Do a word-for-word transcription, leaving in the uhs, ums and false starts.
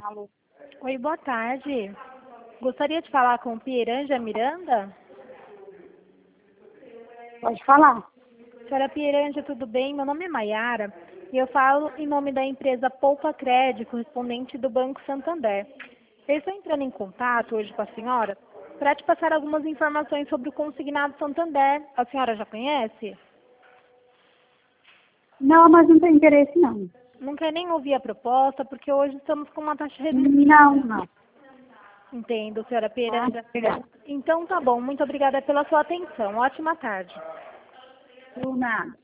Alô. Oi, boa tarde. Gostaria de falar com Pieranja Miranda? Pode falar. Senhora Pieranja, tudo bem? Meu nome é Maiara e eu falo em nome da empresa Poupa Crédito, correspondente do Banco Santander. Eu estou entrando em contato hoje com a senhora para te passar algumas informações sobre o consignado Santander. A senhora já conhece? Não, mas não tem interesse, não. Não quer nem ouvir a proposta, porque hoje estamos com uma taxa reduzida. Não, não. Entendo, senhora Tá? Pieranja. Obrigada. Então tá bom, muito obrigada pela sua atenção. Ótima tarde. Por nada.